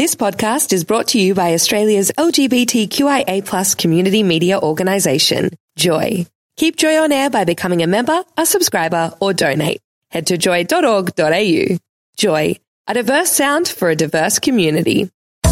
This podcast is brought to you by Australia's LGBTQIA+ community media organisation, Joy. Keep Joy on air by becoming a member, a subscriber, or donate. Head to joy.org.au. Joy, a diverse sound for a diverse community.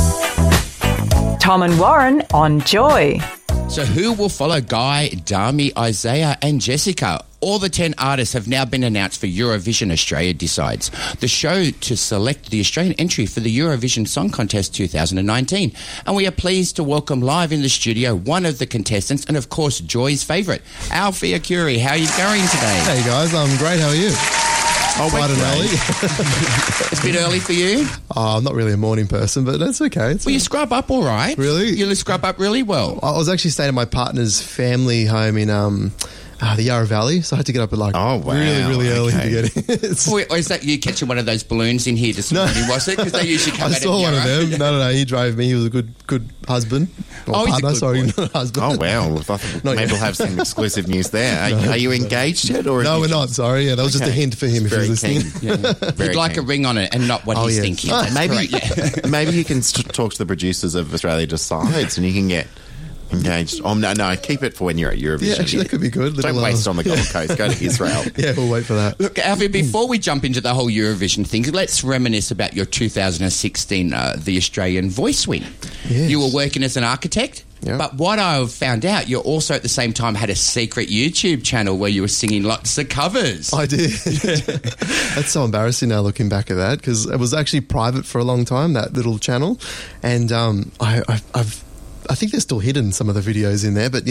Tom and Warren on Joy. So who will follow Guy, Dami, Isaiah and Jessica? All the 10 artists have now been announced for Eurovision Australia Decides, the show to select the Australian entry for the Eurovision Song Contest 2019. And we are pleased to welcome live in the studio one of the contestants and, of course, Joy's favourite, Alfie Akuri. How are you going today? Hey, guys. I'm great. How are you? Bright and early. It's a bit early for you? Oh, I'm not really a morning person, but that's okay. Well, you scrub up all right. Really? You scrub up really well. I was actually staying at my partner's family home in the Yarra Valley, so I had to get up at really early to get in. Or is that you catching one of those balloons in here this morning, was it? Because they usually come I out saw one of Yarra. them. No, he drove me. He was a good husband. Or he's a partner, good sorry, boy. not husband. Oh, wow. I thought maybe we'll have some exclusive news there. Are you engaged yet? Or No, we're not. Sorry. Yeah, that was just a hint for him if he was listening. You'd like a ring on it and not what he's yes. thinking. That's correct, Maybe you can talk to the producers of Australia Decides and you can get engaged. Oh, no, keep it for when you're at Eurovision. Yeah, actually, that could be good. Don't waste on the Gold Coast. Go to Israel. Yeah, we'll wait for that. Look, Alfie, before we jump into the whole Eurovision thing, let's reminisce about your 2016 The Australian Voice win. Yes. You were working as an architect, but what I've found out, you also at the same time had a secret YouTube channel where you were singing lots of covers. I did. That's so embarrassing now looking back at that because it was actually private for a long time, that little channel. And I think they're still hidden, some of the videos in there, but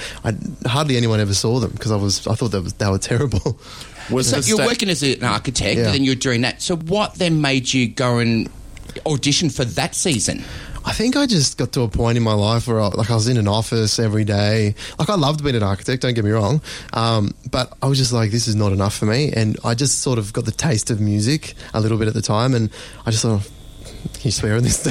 hardly anyone ever saw them because I thought they were terrible. So you're working as an architect and then you're doing that. So what then made you go and audition for that season? I think I just got to a point in my life where I was in an office every day. I loved being an architect, don't get me wrong, but I was just like, this is not enough for me. And I just sort of got the taste of music a little bit at the time, and I just thought, can you swear on this?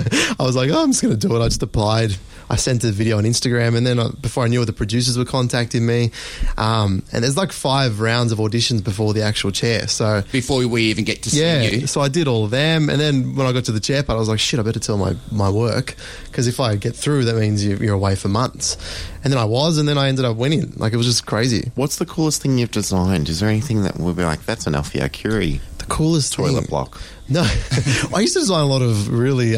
I was like, I'm just going to do it. I just applied. I sent the video on Instagram, and then before I knew it, the producers were contacting me. And there's 5 rounds of auditions before the actual chair. So before we even get to see you. So I did all of them, and then when I got to the chair part, I was like, shit, I better tell my work, because if I get through, that means you're away for months. And then I was, and then I ended up winning. It was just crazy. What's the coolest thing you've designed? Is there anything that will be like, that's an Alfie Akuri Coolest toilet thing. block? No, I used to design a lot of really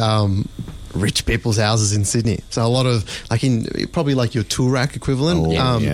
rich people's houses in Sydney. So a lot of probably your Toorak equivalent.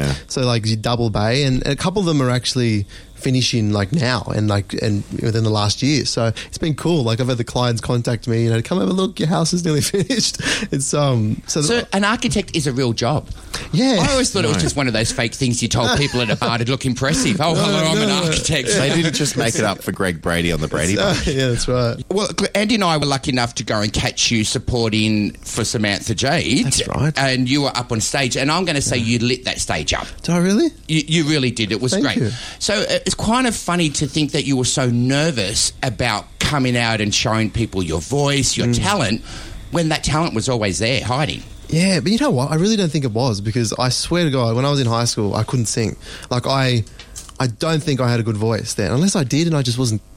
So your double bay, and a couple of them are actually finishing now and within the last year. So it's been cool. I've had the clients contact me, come have a look, your house is nearly finished. It's so an architect is a real job. Yeah. I always thought it was just one of those fake things you told people at a bar to look impressive. Oh, hello, I'm an architect. They didn't just make it up for Greg Brady on the Brady Bunch. Yeah, that's right. Well, Andy and I were lucky enough to go and catch you supporting for Samantha Jade. That's right. And you were up on stage, and I'm going to say you lit that stage up. Did I really? You really did. It was Thank great. you. So it's kind of funny to think that you were so nervous about coming out and showing people your voice, your talent, when that talent was always there, hiding. Yeah, but you know what? I really don't think it was, because I swear to God, when I was in high school, I couldn't sing. I don't think I had a good voice then, unless I did and I just wasn't,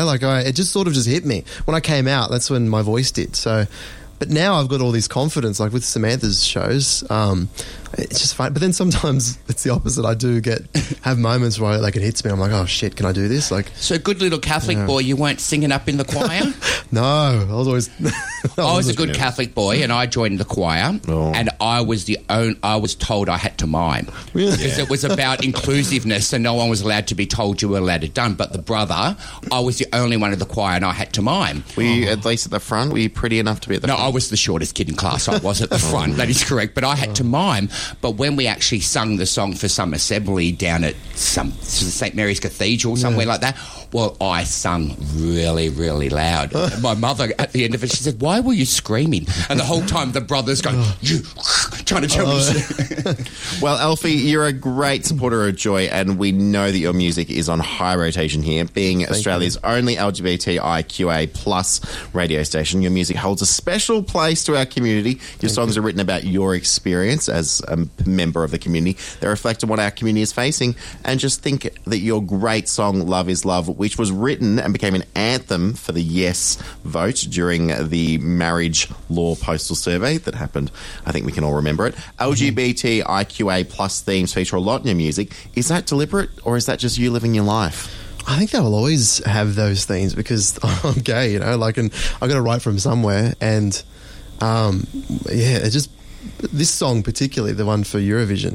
it just sort of just hit me. When I came out, that's when my voice did. So, but now I've got all this confidence, with Samantha's shows. It's just fun. But then sometimes it's the opposite. I do have moments where it hits me. I'm like, oh shit, can I do this? So good little Catholic boy, you weren't singing up in the choir? No, I was always... I was a good Catholic boy, and I joined the choir, and I was told I had to mime. Really? Because it was about inclusiveness, and no one was allowed to be told you were allowed to done. But the brother, I was the only one in the choir, and I had to mime. Were you at least at the front? Were you pretty enough to be at the front? No, I was the shortest kid in class. I was at the front. That is correct. But I had to mime. But when we actually sung the song for some assembly down at some St. Mary's Cathedral, somewhere like that, well, I sung really, really loud. My mother, at the end of it, she said, why were you screaming? And the whole time the brothers go, you trying to tell me. Well, Alfie, you're a great supporter of Joy, and we know that your music is on high rotation here. Being Australia's only LGBTIQA plus radio station, your music holds a special place to our community. Your songs are written about your experience as a member of the community. They reflect on what our community is facing. And just think that your great song, Love is Love, which was written and became an anthem for the Yes vote during the marriage law postal survey that happened. I think we can all remember it. LGBTIQA plus themes feature a lot in your music. Is that deliberate, or is that just you living your life? I think they'll always have those themes because I'm gay, and I got to write from somewhere. And it just, this song particularly, the one for Eurovision,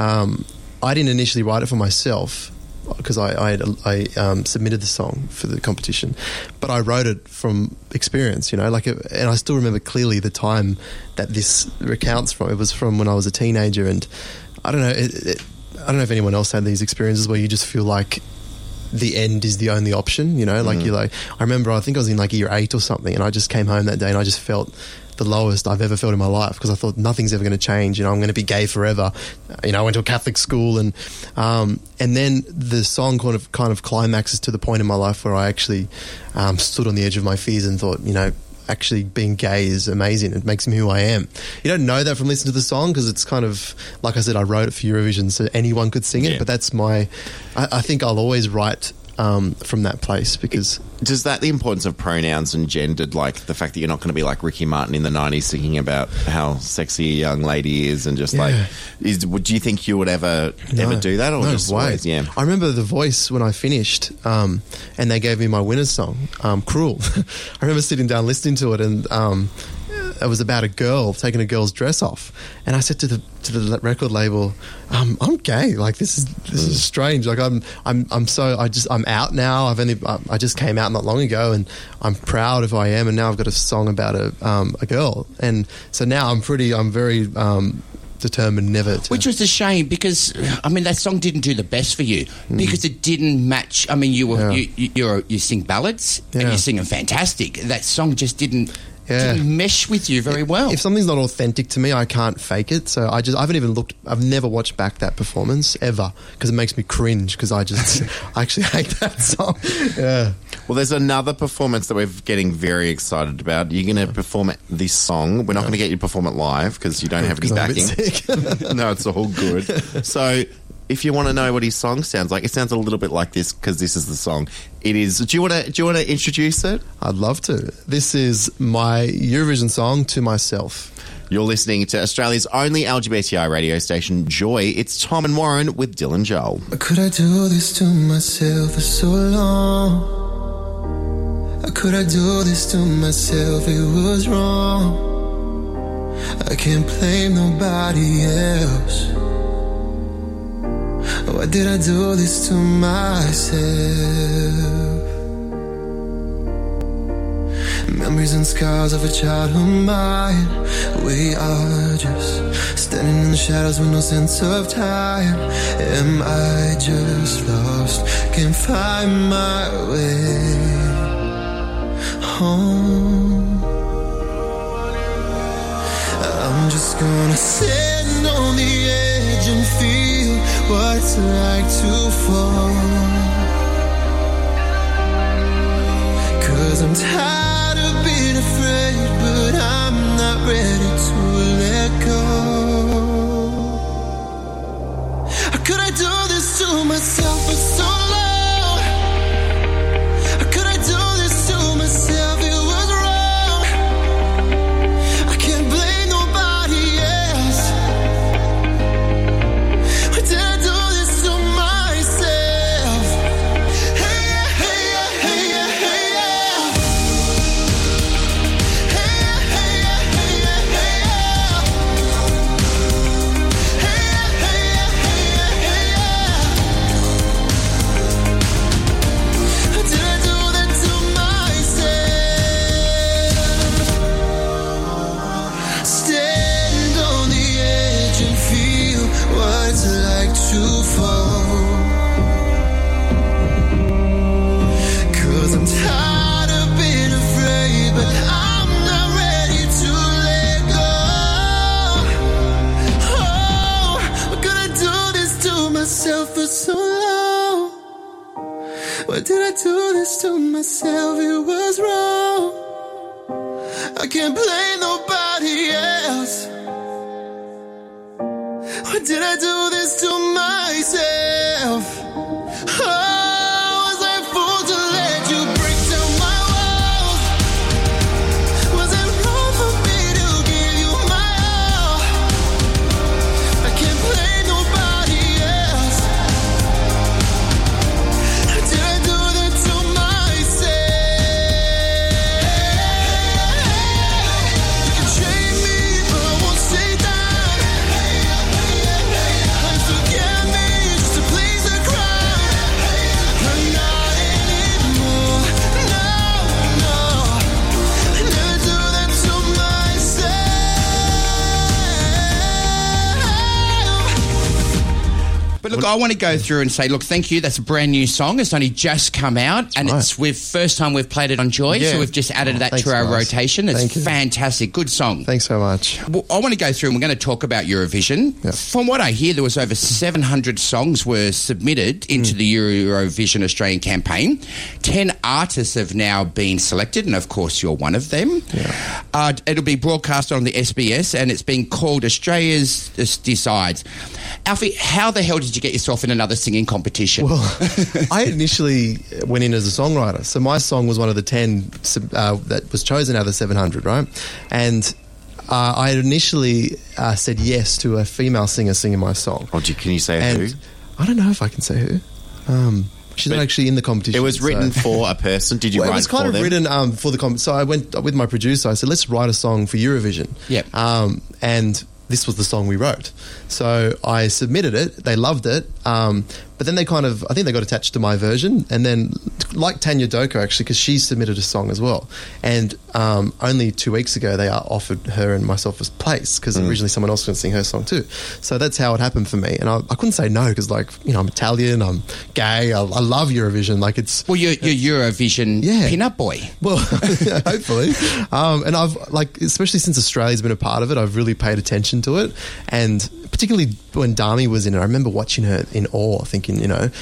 I didn't initially write it for myself because I submitted the song for the competition, but I wrote it from experience, and I still remember clearly the time that this recounts from. It was from when I was a teenager, and I don't know, I don't know if anyone else had these experiences where you just feel like the end is the only option, I remember, I think I was in year 8 or something, and I just came home that day and I just felt the lowest I've ever felt in my life because I thought nothing's ever going to change. I'm going to be gay forever. I went to a Catholic school, and then the song kind of climaxes to the point in my life where I actually stood on the edge of my fears and thought, actually being gay is amazing. It makes me who I am. You don't know that from listening to the song because it's kind of, like I said, I wrote it for Eurovision so anyone could sing it, but that's I think I'll always write from that place because... Does that the importance of pronouns and gendered, like the fact that you're not going to be like Ricky Martin in the 90s singing about how sexy a young lady is and just do you think you would ever do that? Or no just way. Always, yeah. I remember The Voice when I finished and they gave me my winner's song, Cruel. I remember sitting down listening to it and it was about a girl taking a girl's dress off, and I said to the record label, "I'm gay. This is strange. I'm out now. I just came out not long ago, and I'm proud of who I am. And now I've got a song about a girl, and so now I'm very determined never to." Which was a shame because that song didn't do the best for you because it didn't match. You sing ballads and you sing them fantastic. That song just didn't mesh with you very well. If something's not authentic to me, I can't fake it. So I've never watched back that performance ever because it makes me cringe because I actually hate that song. Yeah. Well, there's another performance that we're getting very excited about. You're going to perform this song. We're not going to get you to perform it live because you don't have any backing. No, it's all good. So if you want to know what his song sounds like, it sounds a little bit like this because this is the song. It is. Do you want to introduce it? I'd love to. This is my Eurovision song, To Myself. You're listening to Australia's only LGBTI radio station, Joy. It's Tom and Warren with Dylan Joel. Could I do this to myself for so long? Could I do this to myself? It was wrong. I can't blame nobody else. Why did I do this to myself? Memories and scars of a childhood mind. We are just standing in the shadows with no sense of time. Am I just lost? Can't find my way home. I'm just gonna stand on the edge and feel what it's like to fall. 'Cause I'm tired of being afraid, but I'm not ready to let go. How could I do this to myself for so long? How could I do this to myself? It was wrong. I can't blame nobody else. Why did I do this to myself? Hey, yeah, hey, yeah, hey, yeah, hey, yeah. Why did I do this to myself? It was wrong. I can't blame nobody else. Why did I do this to myself? Oh, was I a fool to let you break down my walls? Was it wrong for me to give you my all? I can't blame nobody else. Did I do that to myself? You can shame me, but I won't stay down. And forget me just to please the crowd. I'm not anymore. No, no. I never do that to myself. But look, I want to go through and say, look, thank you. That's a brand new song. It's only just come out, and right. it's first time we've played it on Joy, Yeah. so we've just added that thanks, to our guys. rotation. It's Thank you. fantastic. Good song. Thanks so much. Well, I want to go through and we're going to talk about Eurovision. Yeah. From what I hear, there was over 700 songs were submitted into the Eurovision Australian campaign. 10 artists have now been selected, and of course you're one of them. Yeah. It'll be broadcast on the SBS, and it's been called Australia's Decides. Alfie, how the hell did you get yourself in another singing competition? Well, I initially went in as a songwriter. So my song was one of the 10 that was chosen out of the 700, right? And I had initially said yes to a female singer singing my song. Oh, can you say And who? I don't know if I can say who. She's not actually in the competition. It was written so- for a person. Did you Well, write it was kind for of them? written for the so I went with my producer. I said, let's write a song for Eurovision. Yep. And this was the song we wrote. So I submitted it. They loved it. But then I think they got attached to my version. And then, like Tanya Doko, actually, because she submitted a song as well. And only 2 weeks ago, they offered her and myself a place because originally someone else was going to sing her song too. So that's how it happened for me. And I couldn't say no because, I'm Italian, I'm gay, I love Eurovision. Well, you're Eurovision pin-up boy. Well, hopefully. And I've, especially since Australia's been a part of it, I've really paid attention to it. And particularly when Dami was in it, I remember watching her in awe, thinking,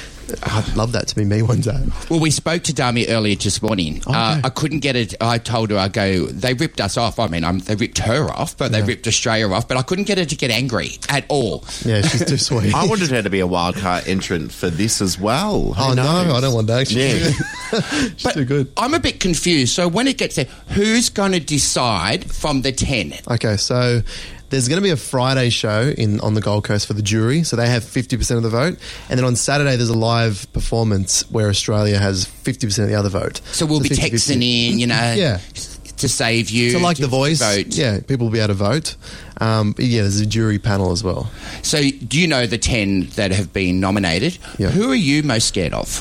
I'd love that to be me one day. Well, we spoke to Dami earlier this morning. Okay. I couldn't get it. I told her, they ripped us off. I mean, they ripped her off, but they ripped Australia off. But I couldn't get her to get angry at all. Yeah, she's too sweet. I wanted her to be a wildcard entrant for this as well. Oh, Who no, knows? I don't want that. Yeah. She's But too good. I'm a bit confused. So when it gets there, who's going to decide from the 10? Okay, so there's going to be a Friday show on the Gold Coast for the jury, so they have 50% of the vote. And then on Saturday, there's a live performance where Australia has 50% of the other vote. So we'll be 50-50. texting in, Yeah. to save you. So like to The Voice, vote. yeah, people will be able to vote. But yeah, there's a jury panel as well. So do you know the 10 that have been nominated? Yeah. Who are you most scared of?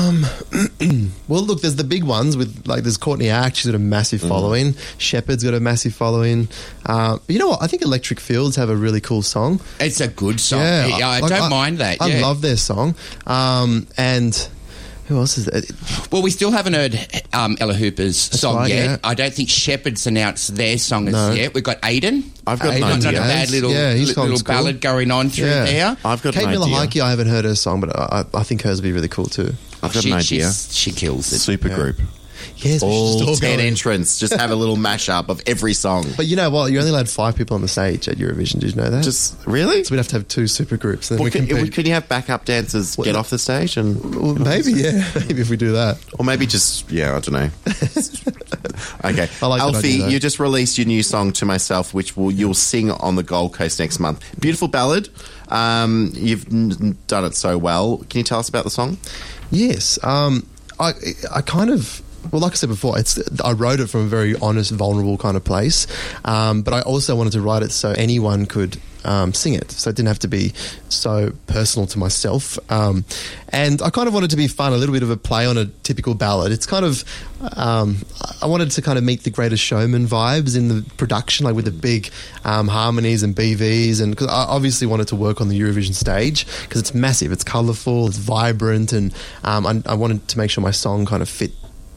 Well, look, there's the big ones with there's Courtney Act. She's got a massive following. Shepard's got a massive following. But you know what? I think Electric Fields have a really cool song. It's a good song. Yeah, Yeah, I don't mind that. I yeah. love their song. And who else is there? Well, we still haven't heard Ella Hooper's song right, yet. yeah. I don't think Shepard's announced their song as No. yet. We've got Aiden. I've got an Not a idea. bad little, Yeah, his little song's cool. ballad going on through Yeah. there. I've got Kate an Miller idea. Heike, I haven't heard her song, but I think hers would be really cool too. I've got an idea. She kills it. Supergroup. Yes, we should All just 10 go. entrants. Just have a little mashup of every song. But you know what? You're only allowed 5 people on the stage at Eurovision. Did you know that? Just really? So we'd have to have 2 super groups. And then Well, we compete. could you have backup dancers get off the stage and, Well, maybe, yeah. Maybe if we do that. or maybe just I don't know. Okay, I like that Alfie, idea, though. you just released your new song "To Myself," which you'll sing on the Gold Coast next month. Beautiful ballad. You've done it so well. Can you tell us about the song? Yes. I kind of... Well, like I said before, I wrote it from a very honest, vulnerable kind of place. But I also wanted to write it so anyone could sing it. So it didn't have to be so personal to myself. And I kind of wanted to be fun, a little bit of a play on a typical ballad. It's kind of... I wanted to kind of meet the Greatest Showman vibes in the production, like with the big harmonies and BVs. And because I obviously wanted to work on the Eurovision stage because it's massive, it's colourful, it's vibrant. And I wanted to make sure my song kind of fit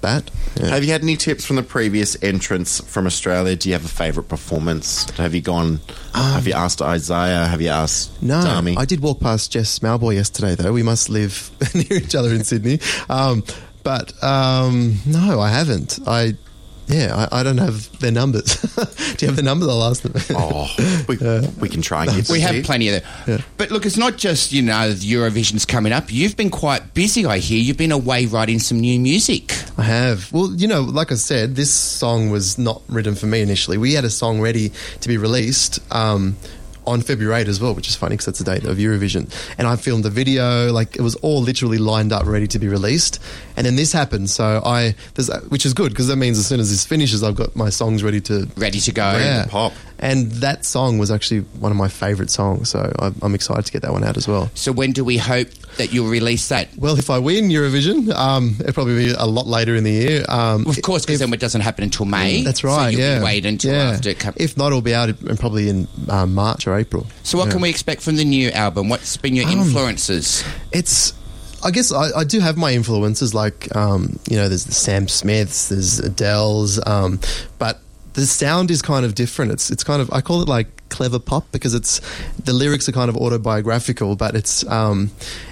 bat. Yeah. Have you had any tips from the previous entrants from Australia? Do you have a favourite performance? Have you gone? Have you asked Isaiah? Have you asked Dami? I did walk past Jess Malboy yesterday, though. We must live near each other in Sydney. But no, I haven't. I don't have their numbers. Do you have the number? I'll ask them. We can try and get We have plenty of that. Yeah. But look, it's not just, the Eurovision's coming up. You've been quite busy, I hear. You've been away writing some new music. I have. Well, like I said, this song was not written for me initially. We had a song ready to be released on February 8 as well, which is funny because that's the date of Eurovision. And I filmed the video, it was all literally lined up, ready to be released. And then this happened, which is good because that means as soon as this finishes, I've got my songs ready to go. Yeah. Pop. And that song was actually one of my favourite songs, so I'm excited to get that one out as well. So when do we hope that you'll release that? Well, if I win Eurovision, it'll probably be a lot later in the year. Of course, because then it doesn't happen until May. That's right, so yeah. You'll wait until after it comes. If not, it'll be out probably in March or April. So what can we expect from the new album? What's been your influences? I guess I do have my influences, there's the Sam Smiths, there's Adele's, but the sound is kind of different. It's kind of, I call it clever pop because the lyrics are kind of autobiographical, but it's not,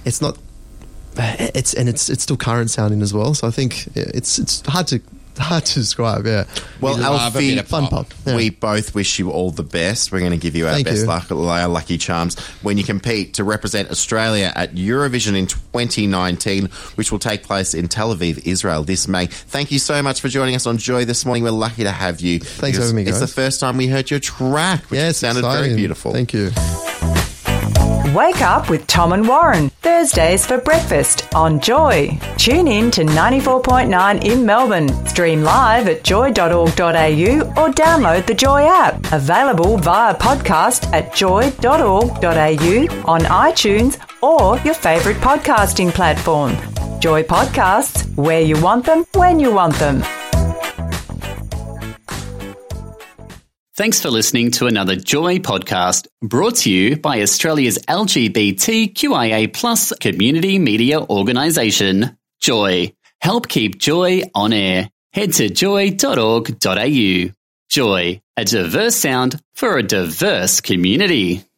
it's still current sounding as well. So I think it's hard to describe. Yeah. Well, Alfie, fun pop. Yeah. We both wish you all the best. We're going to give you our best luck, our lucky charms when you compete to represent Australia at Eurovision in 2019, which will take place in Tel Aviv, Israel this May. Thank you so much for joining us on Joy this morning. We're lucky to have you. Thanks for having me, guys. It's the first time we heard your track, which sounded exciting. very beautiful. Thank you. Wake up with Tom and Warren, Thursdays for breakfast on Joy. Tune in to 94.9 in Melbourne. Stream live at joy.org.au or download the Joy app. Available via podcast at joy.org.au, on iTunes or your favourite podcasting platform. Joy Podcasts, where you want them, when you want them. Thanks for listening to another Joy podcast brought to you by Australia's LGBTQIA+ community media organisation, Joy. Help keep Joy on air. Head to joy.org.au. Joy, a diverse sound for a diverse community.